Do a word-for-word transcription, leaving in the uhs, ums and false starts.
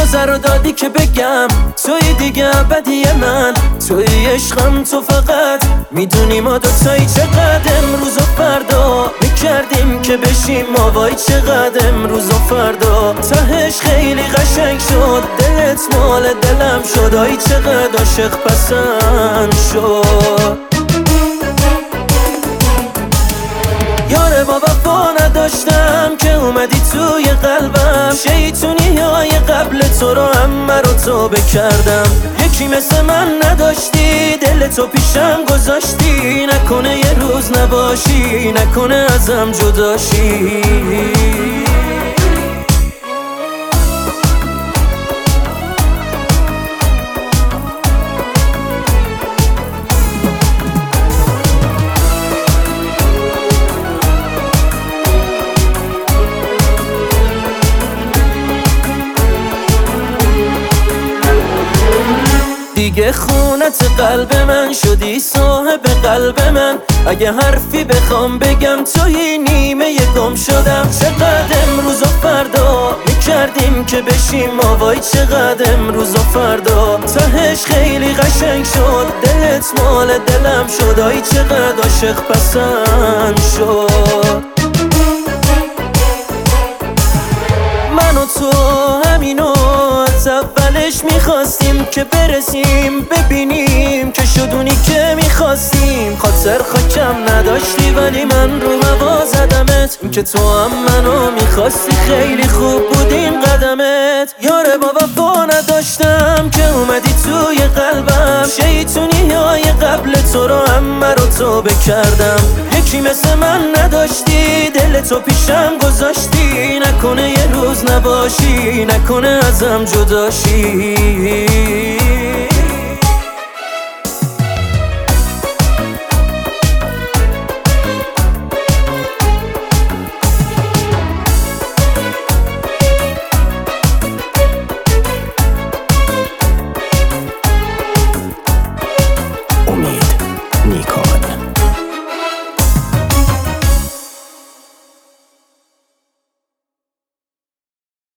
اجازه رو دادی که بگم توی دیگه ابدی من، توی عشقم تو فقط میدونی ما دوتایی چقدر امروز و فردا میکردیم که بشیم ما، وای چقدر امروز و فردا تهش خیلی قشنگ شد، دلت مال دلم شد، آی چقدر عاشق پسند شد. یاره با وفا نداشتم که اومدی توی قلبم، شیطونی های قبل تو رو همه رو تو بکردم، یکی مثل من نداشتی دل تو پیشم گذاشتی، نکنه یه روز نباشی، نکنه ازم جداشی. دیگه خونت قلب من شدی صاحب قلب من، اگه حرفی بخوام بگم توی نیمه گم شدم، چقدر امروز و فردا میکردیم که بشیم ما، وای چقدر امروز و فردا تهش خیلی قشنگ شد، دلت مال دلم شد، آی چقدر عاشق پسند شد. من و تو همینو از اولش میخواستیم که برسیم، ببینیم که شدونی که میخواستیم، خاطر خاکم نداشتی ولی من رو هوا زدمت، این که تو هم منو میخواستی خیلی خوب بودیم قدمت. یاره با وفا نداشتم که اومدی توی قلبم، شیطونی های قبل تو رو همه رو تو بکردم، یکی مثل من نداشتی دل تو پیشم گذاشتی، نکنه یه روز نباشی، نکنه ازم جداشی.